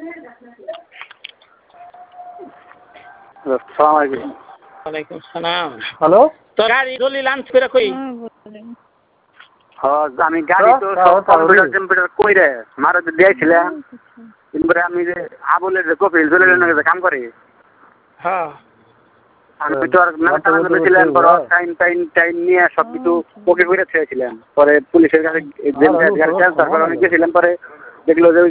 ওয়ালাইকুম সালাম। হ্যালো, তো গাড়ি দলিল আনছ করে কই? হ্যাঁ আমি গাড়ি তো কম্পিউটার কইরে মারা দিয়েছিলাম। এরপরে আমি যে আবুলের যে কপিল জলিলের যে কাম করে, হ্যাঁ আমি তো আর নাম দিয়েছিলাম, বড় টাইম নিয়ে সবকিছু ওকে করে ছেড়েছিলাম। পরে পুলিশের কাছে তারপরে অনেক গেছিলাম, পরে দেখলো যে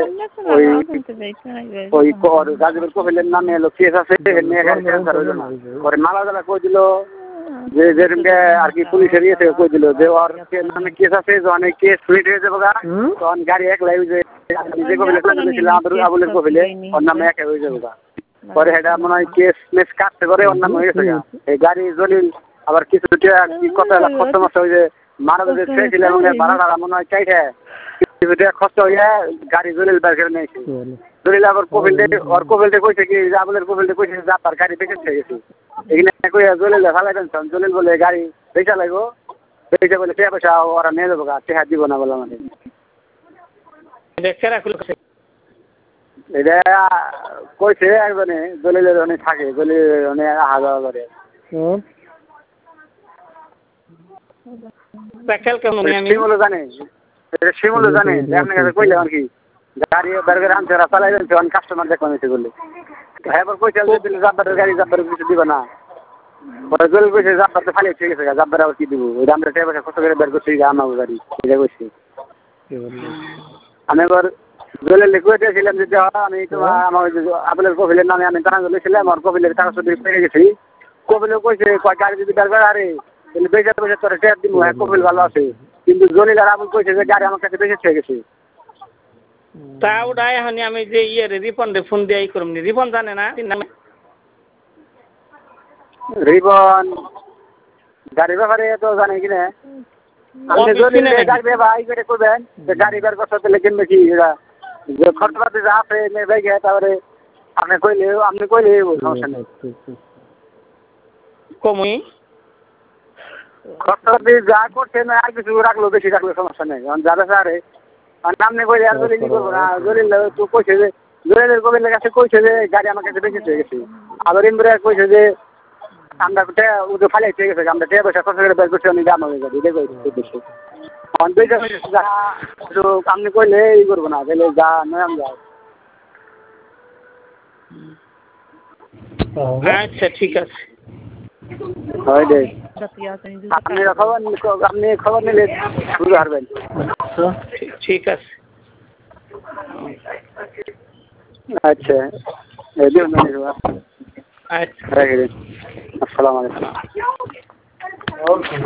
ওই গাজীপুর কপিলের নামে এলো কেস আছে, ক্যান্সার হইল না। পরে মালাজালা কই দিল যে যেরকমকে আর কি পুলিশের ইয়ে থেকে কই দিল যে ওর নামে কেস আছে, অনেক কেস ফ্লিট হয়ে যাবো গা, তখন গাড়ি একলাই যে কপিলে আবুলের কপিলে ওর নামে একে হয়ে যাবো গা। পরে এটা মনে হয় কেস মেস কাটতে করে ওর নামে হয়ে গেছে গা। এই গাড়ি জলিল আবার কিছু কথা খরচ মস্ত হয়ে যে মারা যে ছেড়েছিলাম ভাড়া টাড়া মনে হয় চাইছে কিছুটা খরচ হইয়া গাড়ি জলিল বের করে নিয়েছে। জলিল আবার কপিলতে কইছে কি আবুলের কপিলতে কইছে যে আপনার গাড়ি বেঁচে ছেড়ে গেছে। এখানে কই জলিল ফালাই দেন, জলিল বলে গাড়ি বেচা লাগবো, বেচে বলে টাকা পয়সা ওরা নিয়ে যাবো গা, টাকা দিব না বলে আমাদের। এটা কইছে একজনে জলিলের অনেক থাকে, জলিলের অনেক আহা যাওয়া করে। শিমুলও জানে, শিমুলও জানে আপনার কাছে কইলে আর কি গাড়ি বের করে আনছে ওরা চালাই যাচ্ছে, অনেক কাস্টমার দেখলাম এসে বললে। এবার কইছে জাব্বারের গাড়ি জাব্বারের কিছু দিবে না। পরে জলিল কইছে জাব্বার তো ফালিয়ে ঠিক আছে, জাব্বার আবার কি দিব, ওই আমরা টাকা পয়সা কষ্ট করে বের করছি আমার গাড়ি এটা কইছি। আমি এবার জলিল কইতেছিলাম যে আমি আমার আবুলের কপিলের নামে আমি টাকা ছিলাম, আমার কপিলের কাগজ পেয়ে গেছি। কপিলে কইছে গাড়ি যদি বের করে আরে তাহলে বেচা পয়সা তোর ট্যাপ দিব, কপিল ভালো আছে। কিন্তু জলিল আর আবুল কইছে যে গাড়ি আমার কাছে বেঁচে ছেড়ে গেছে। তা ওটা এখন আমি যে রিপন ফোন দিয়ে ই করুন, রিপন জানে না রিপন গাড়ির ব্যাপারে তো জানে কিনা। আপনি জলিল গাড়ি ভাই করে করবেন যে গাড়ি বের করতে তাহলে কিনবে কি যে খরচপাতি যা আছে ভাই তারপরে আপনি কইলে সমস্যা নেই। কমই খরচপাতি যা করছে না আর কিছু রাখলো বেশি রাখলে সমস্যা নেই, যাবে স্যারে নামনে কইলে আর জলিল করবো না। জলিল তো কইছে যে জলিলের কবিলের কাছে কইছে যে গাড়ি আমার কাছে বেঁচে চলে গেছে। আবার ইমরে কইছে যে আমরা ওদের ফালিয়ে চলে গেছে, আমরা টাকা পয়সা খরচ করে বের করছি অনেক দাম হয়ে যাবে, এটাই কইছে। আপনি কইলে ই করবো না, তাহলে যা নয় যায়। আচ্ছা ঠিক আছে, আপনি খবর নিলে বুঝতে পারবেন। ঠিক আছে আচ্ছা আচ্ছা, আসসালামু আলাইকুম।